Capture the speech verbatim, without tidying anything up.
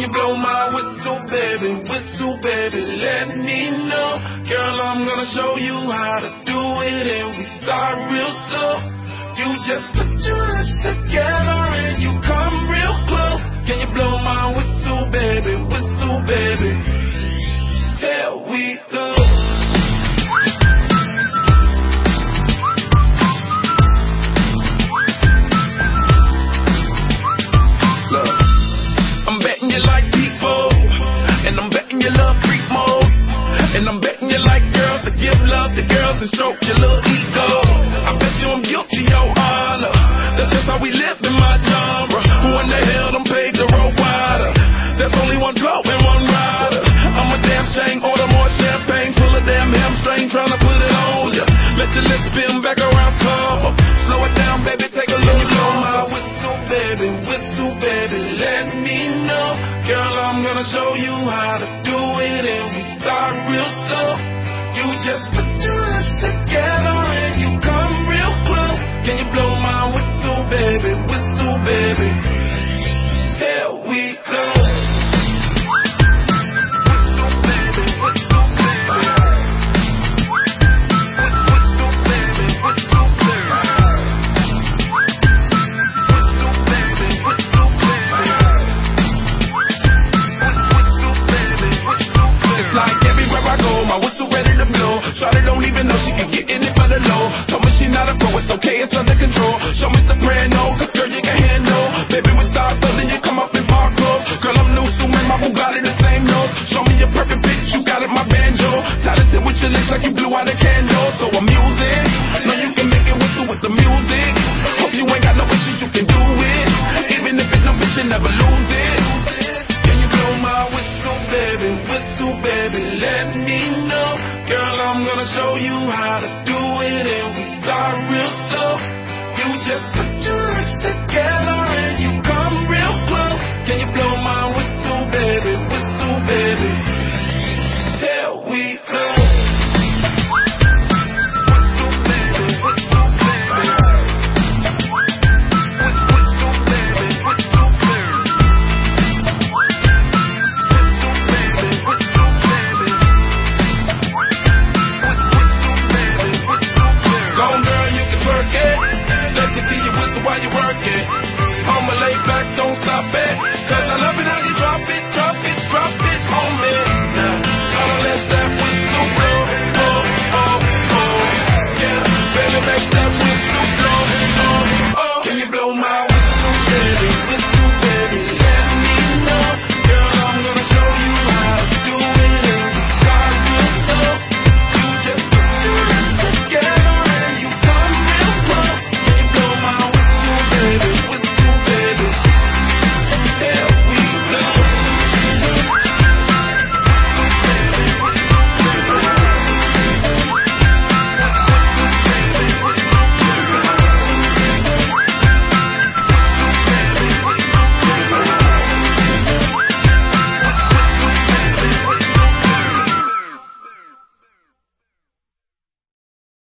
you blow my whistle, baby, whistle, baby, let me know. Girl, I'm gonna show you how to do it, and we start real slow. You just put your lips together and you come real close. Can you blow my whistle, baby, whistle, baby? Here we go. Look, I'm betting you like people, and I'm betting you love freak mode, and I'm betting you like girls to give love to girls and stroke your little ego. I bet you I'm guilty, your honor. That's just how we live in my genre. Who in the hell done paved the road wider? There's only one blow and one rider. I'm a damn shame, order more champagne, pull a damn hamstring, tryna put it on ya. Let your lips spin back around, come up. Slow it down, baby, take a look. You blow my whistle, baby, whistle, baby, let me know. Girl, I'm gonna show you how to do it, and we start real slow. You just put your lips together and you come real close. Can you blow my whistle, baby, whistle, baby? Here we go. Whistle, baby, whistle, baby. Whistle, baby, whistle, baby. Whistle, baby, whistle, baby. Whistle, baby, whistle, baby. It's like everywhere I go, my whistle ready to blow. Shawty don't even know she can get in it for the low. Told me she not a pro, it's okay, it's under control. Show me soprano, cause girl you can handle. Baby we start something, you come up in park clothes. Girl I'm new, so man, my Bugatti the same note. Show me your perfect pitch, you got it, my banjo. Talented with your lips like you blew out a candle. So I'm using, know you can make it whistle with the music. Hope you ain't got no issues, you can do it. Even if it's no bitch, you never lose it. Can you blow my whistle, baby, whistle, baby, let me know. Girl, I'm gonna show you how to do it, and we start real slow. You just put your